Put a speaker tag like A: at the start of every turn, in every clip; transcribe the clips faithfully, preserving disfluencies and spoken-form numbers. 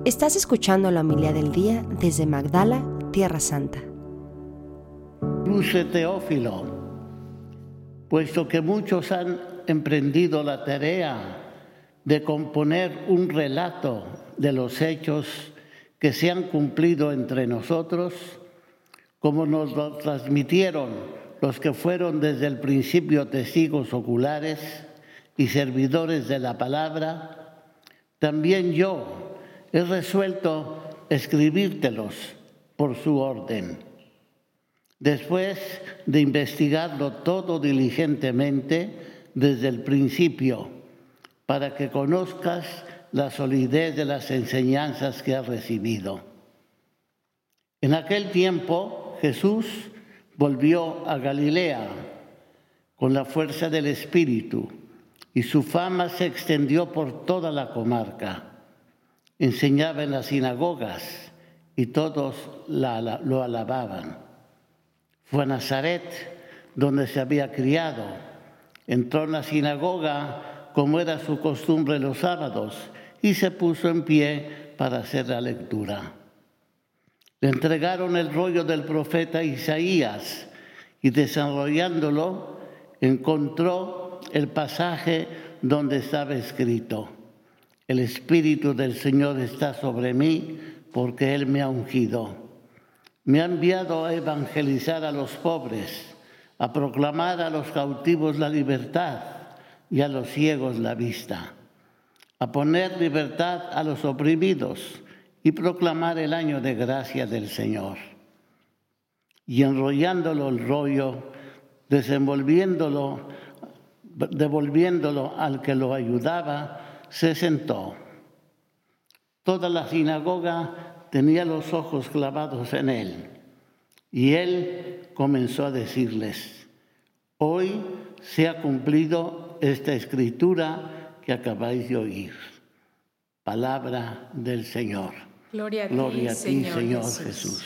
A: Estás escuchando la homilía del día desde Magdala, Tierra Santa.
B: Cruce Teófilo, puesto que muchos han emprendido la tarea de componer un relato de los hechos que se han cumplido entre nosotros, como nos lo transmitieron los que fueron desde el principio testigos oculares y servidores de la palabra, también yo he resuelto escribírtelos por su orden. Después de investigarlo todo diligentemente desde el principio, para que conozcas la solidez de las enseñanzas que has recibido. En aquel tiempo Jesús volvió a Galilea con la fuerza del Espíritu, y su fama se extendió por toda la comarca. Enseñaba en las sinagogas y todos la, la, lo alababan. Fue a Nazaret, donde se había criado. Entró en la sinagoga, como era su costumbre los sábados, y se puso en pie para hacer la lectura. Le entregaron el rollo del profeta Isaías y, desenrollándolo, encontró el pasaje donde estaba escrito: el Espíritu del Señor está sobre mí, porque Él me ha ungido. Me ha enviado a evangelizar a los pobres, a proclamar a los cautivos la libertad y a los ciegos la vista, a poner libertad a los oprimidos y proclamar el año de gracia del Señor. Y enrollándolo el rollo, desenvolviéndolo, devolviéndolo al que lo ayudaba, se sentó. Toda la sinagoga tenía los ojos clavados en él, y él comenzó a decirles: hoy se ha cumplido esta escritura que acabáis de oír. Palabra del Señor.
C: Gloria a ti,
B: Gloria a ti,
C: Señor,
B: Señor
C: Jesús.
B: Jesús.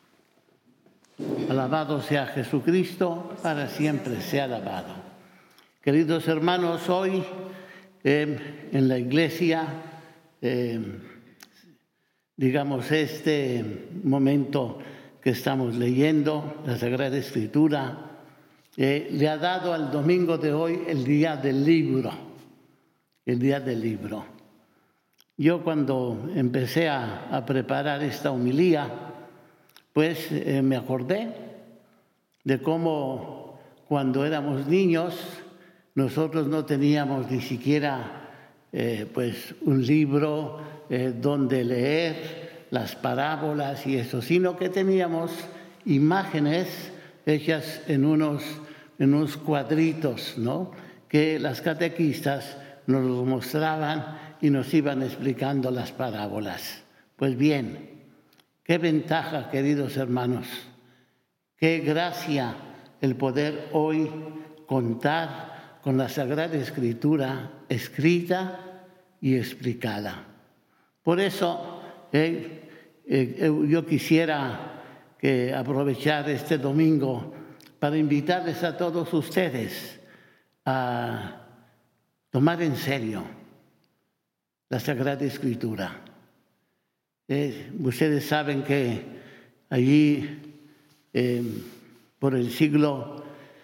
B: Alabado sea Jesucristo, para siempre sea alabado. Queridos hermanos, hoy eh, en la iglesia, eh, digamos, este momento que estamos leyendo, la Sagrada Escritura, eh, le ha dado al domingo de hoy el día del libro, el día del libro. Yo cuando empecé a, a preparar esta homilía, pues eh, me acordé de cómo cuando éramos niños nosotros no teníamos ni siquiera eh, pues un libro eh, donde leer las parábolas y eso, sino que teníamos imágenes hechas en unos, en unos cuadritos, ¿no?, que las catequistas nos los mostraban y nos iban explicando las parábolas. Pues bien, qué ventaja, queridos hermanos, qué gracia el poder hoy contar con la Sagrada Escritura escrita y explicada. Por eso eh, eh, yo quisiera que aprovechar este domingo para invitarles a todos ustedes a tomar en serio la Sagrada Escritura. Eh, ustedes saben que allí, eh, por el siglo,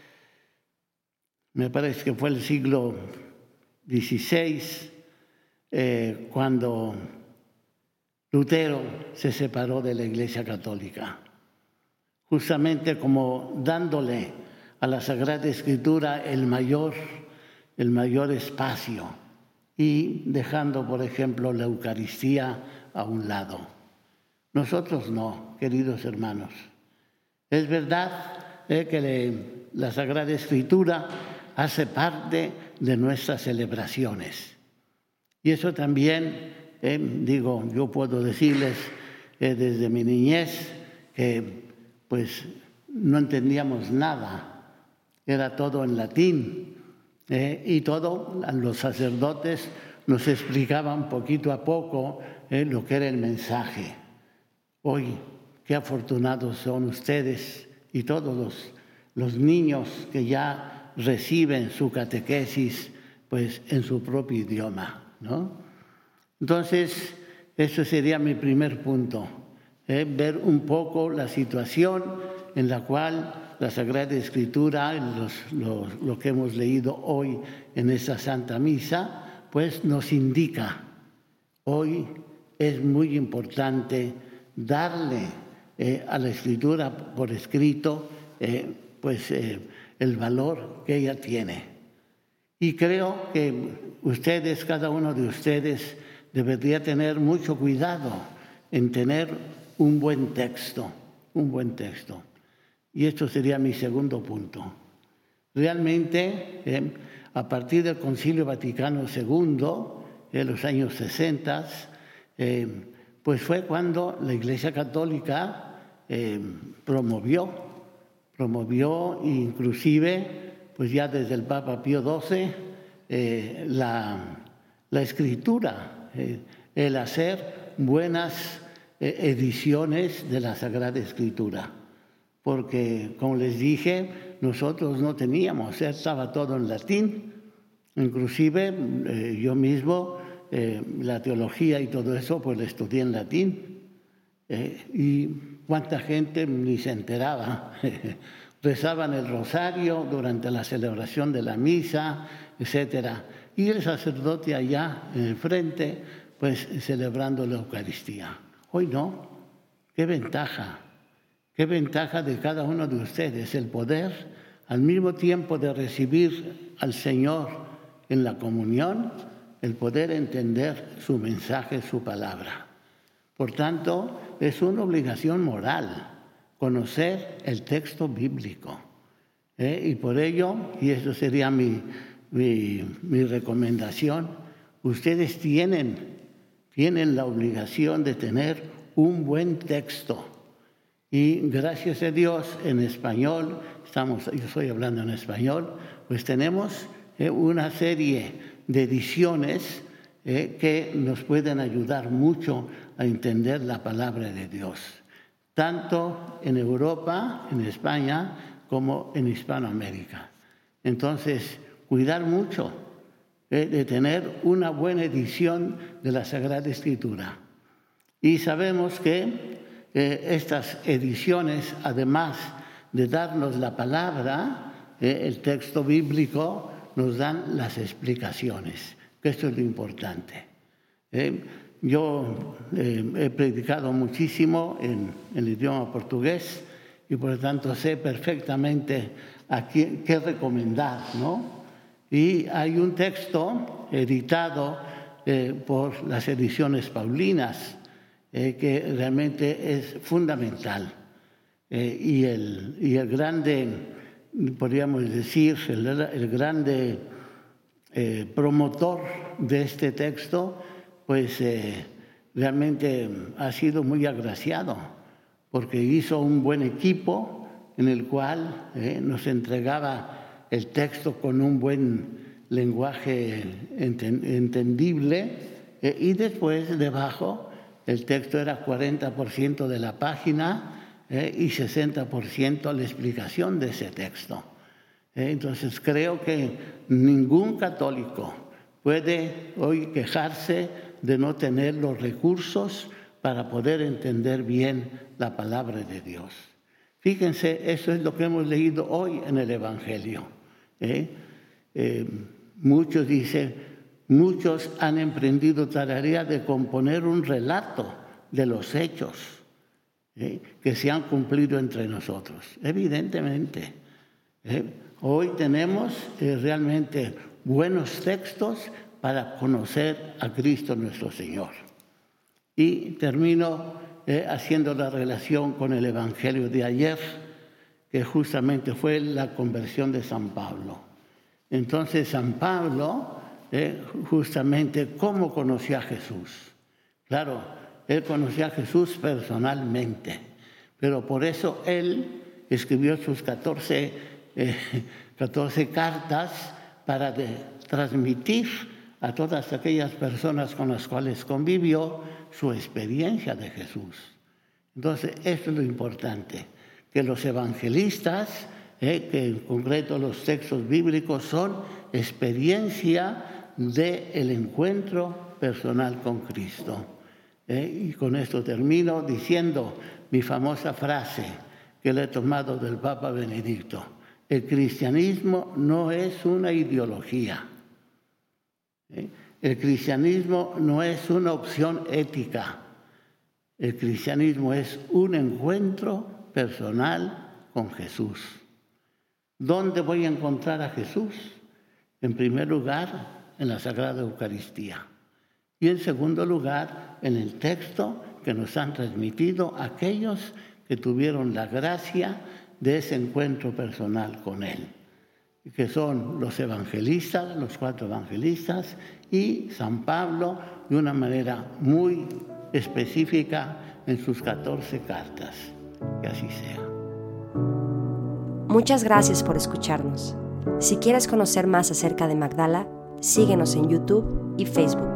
B: me parece que fue el siglo dieciséis, eh, cuando Lutero se separó de la Iglesia Católica, justamente como dándole a la Sagrada Escritura el mayor, el mayor espacio y dejando, por ejemplo, la Eucaristía a un lado. Nosotros no, queridos hermanos. Es verdad eh, que le, la Sagrada Escritura hace parte de nuestras celebraciones. Y eso también, eh, digo, yo puedo decirles eh, desde mi niñez que pues no entendíamos nada. Era todo en latín. Eh, y todo, los sacerdotes nos explicaban poquito a poco eh, lo que era el mensaje. Hoy, qué afortunados son ustedes y todos los, los niños que ya reciben su catequesis pues, en su propio idioma, ¿no? Entonces, Ese sería mi primer punto, eh, ver un poco la situación en la cual la Sagrada Escritura, los, los, lo que hemos leído hoy en esta Santa Misa, pues nos indica. Hoy es muy importante darle eh, a la Escritura por escrito eh, pues, eh, el valor que ella tiene. Y creo que ustedes, cada uno de ustedes, debería tener mucho cuidado en tener un buen texto, un buen texto. Y esto sería mi segundo punto. Realmente, eh, a partir del Concilio Vaticano segundo, en los años sesenta, eh, pues fue cuando la Iglesia Católica eh, promovió, promovió inclusive, pues ya desde el Papa Pío doce, eh, la, la escritura, eh, el hacer buenas eh, ediciones de la Sagrada Escritura. Porque, como les dije, nosotros no teníamos, estaba todo en latín. Inclusive eh, yo mismo, eh, la teología y todo eso, pues la estudié en latín. Eh, y cuánta gente ni se enteraba. Rezaban el rosario durante la celebración de la misa, etcétera. Y el sacerdote allá en el frente, pues celebrando la Eucaristía. Hoy no. ¡Qué ventaja! Qué ventaja de cada uno de ustedes el poder, al mismo tiempo de recibir al Señor en la comunión, el poder entender su mensaje, su palabra. Por tanto, es una obligación moral conocer el texto bíblico. ¿eh? Y por ello, y eso sería mi, mi, mi recomendación, ustedes tienen, tienen la obligación de tener un buen texto. Y gracias a Dios, en español, estamos, yo estoy hablando en español, pues tenemos eh, una serie de ediciones eh, que nos pueden ayudar mucho a entender la palabra de Dios, tanto en Europa, en España, como en Hispanoamérica. Entonces, cuidar mucho eh, de tener una buena edición de la Sagrada Escritura. Y sabemos que Eh, estas ediciones, además de darnos la palabra, eh, el texto bíblico, nos dan las explicaciones, que esto es lo importante. Eh, yo eh, he predicado muchísimo en, en el idioma portugués y por lo tanto sé perfectamente a qué, qué recomendar, ¿no? Y hay un texto editado eh, por las ediciones paulinas, Eh, que realmente es fundamental. Eh, y, el, y el grande, podríamos decir, el, el grande eh, promotor de este texto, pues eh, realmente ha sido muy agraciado, porque hizo un buen equipo en el cual eh, nos entregaba el texto con un buen lenguaje enten, entendible, eh, y después debajo el texto era cuarenta por ciento de la página eh, y sesenta por ciento la explicación de ese texto. Eh, entonces creo que ningún católico puede hoy quejarse de no tener los recursos para poder entender bien la palabra de Dios. Fíjense, eso es lo que hemos leído hoy en el Evangelio. Eh, eh, muchos dicen... Muchos han emprendido tarea de componer un relato de los hechos ¿eh? que se han cumplido entre nosotros. Evidentemente, ¿eh? hoy tenemos eh, realmente buenos textos para conocer a Cristo nuestro Señor. Y termino eh, haciendo la relación con el Evangelio de ayer, que justamente fue la conversión de San Pablo. Entonces, San Pablo... Eh, justamente cómo conoció a Jesús. Claro, él conoció a Jesús personalmente, pero por eso él escribió sus catorce, eh, catorce cartas para de, transmitir a todas aquellas personas con las cuales convivió su experiencia de Jesús. Entonces, esto es lo importante, que los evangelistas, eh, que en concreto los textos bíblicos son experiencia del encuentro personal con Cristo. ¿eh? Y con esto termino diciendo mi famosa frase que le he tomado del Papa Benedicto. El cristianismo no es una ideología. ¿eh? El cristianismo no es una opción ética. El cristianismo es un encuentro personal con Jesús. ¿Dónde voy a encontrar a Jesús? En primer lugar, en la Sagrada Eucaristía. Y en segundo lugar, en el texto que nos han transmitido aquellos que tuvieron la gracia de ese encuentro personal con Él, que son los evangelistas, los cuatro evangelistas, y San Pablo de una manera muy específica en sus catorce cartas. Que así sea.
A: Muchas gracias por escucharnos. Si quieres conocer más acerca de Magdala, síguenos en YouTube y Facebook.